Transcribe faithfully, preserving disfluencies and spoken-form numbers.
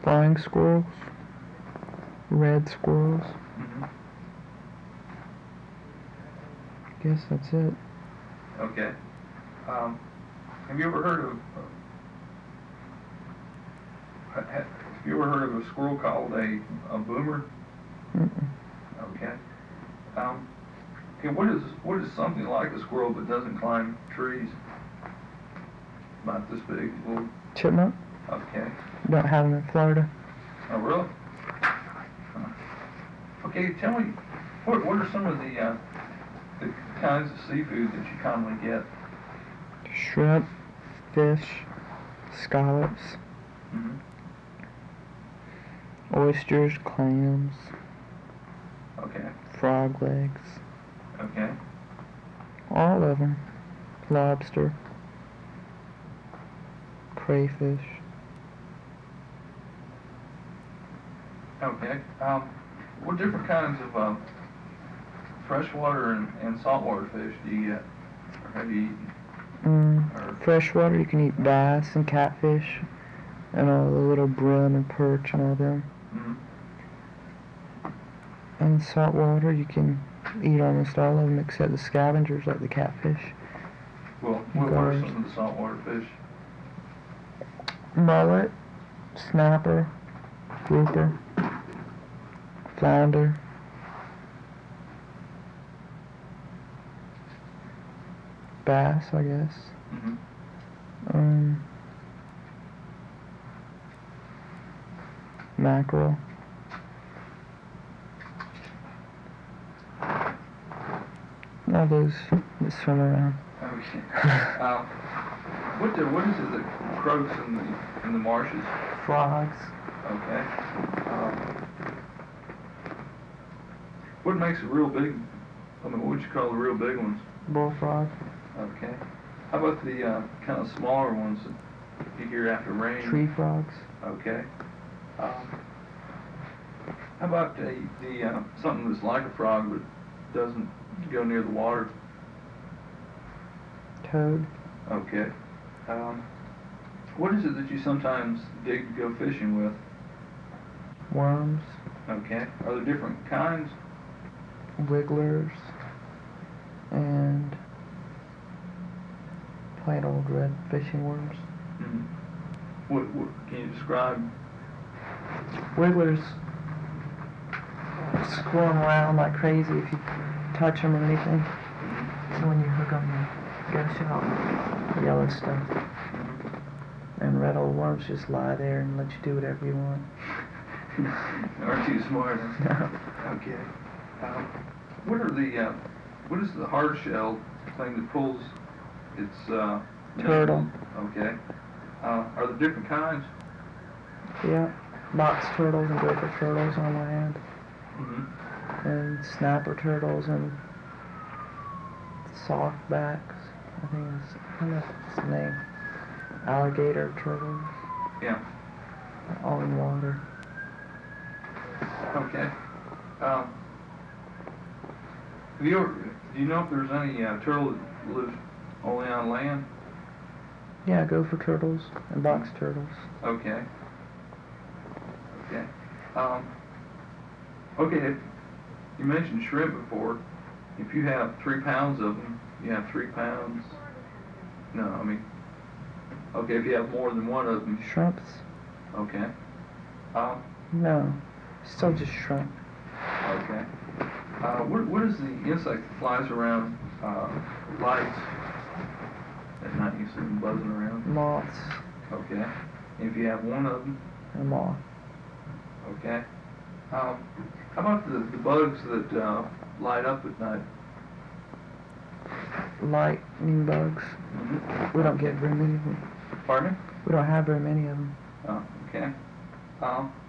Flying squirrels. Red squirrels. Mm-hmm. Guess that's it. Okay. Um, have you ever heard of? Uh, have you ever heard of a squirrel called a a boomer? Mm-mm. Okay. Um, okay. What is what is something like a squirrel but doesn't climb trees? About this big. Little. Chipmunk. Okay. Don't have them in Florida. Oh, really? Huh. Okay. Tell me, what what are some of the uh, the kinds of seafood that you commonly get? Shrimp, fish, scallops, Mm-hmm. oysters, clams, Okay. frog legs, Okay. all of them. Lobster, crayfish. Okay. Um, what different kinds of um, freshwater and, and saltwater fish do you get? Or have you eaten? Mm, Or, freshwater, you can eat bass and catfish, and all the little brim and perch and all them. mm-hmm. And saltwater, you can eat almost all of them except the scavengers like the catfish. Well, what, what are some of the saltwater fish? Mullet, snapper, grouper, flounder, bass, I guess. Mm-hmm. Um, mackerel. All those that swim around. Okay. um, what the, what is it that croaks in the in the marshes? Frogs. Okay. Um, what makes a real big? I mean, what would you call the real big ones? Bullfrog. Okay. How about the uh, kind of smaller ones that you hear after rain? Tree frogs. Okay. Um, how about the, the uh, something that's like a frog but doesn't go near the water? Toad. Okay. Um, what is it that you sometimes dig to go fishing with? Worms. Okay. Are there different kinds? Wigglers. And plain old red fishing worms. Mm-hmm. What, what can you describe? Wigglers squirm around like crazy if you touch them or anything. Mm-hmm. So when you hook them, they gush out the yellow stuff. Mm-hmm. And red old worms just lie there and let you do whatever you want. Aren't you smart? No. Okay. Um, what are the uh, what is the hard shell thing that pulls its uh, Turtle. Okay. Uh, are there different kinds? Yeah. Box turtles and gopher turtles on land. Mm-hmm. And snapper turtles and softbacks. I think it's, I don't know if it's the name. Alligator turtles. Yeah. All in water. Okay. Um, have you ever, do you know if there's any uh, turtle that lives only on land? Yeah, gopher turtles and box turtles. Okay. Okay. Um, okay, if you mentioned shrimp before. If you have three pounds of them, you have three pounds. No, I mean, okay, if you have more than one of them. Shrimps? Okay. Um, No. Still just shrimp. okay. Uh, what, what is the insect that flies around uh, lights at night? You see them buzzing around? Moths. Okay. If you have one of them. A moth. Okay. Um, how about the, the bugs that uh, light up at night? Lightning bugs. Mm-hmm. We don't get very many of them. Pardon me? We don't have very many of them. Oh, okay. Um,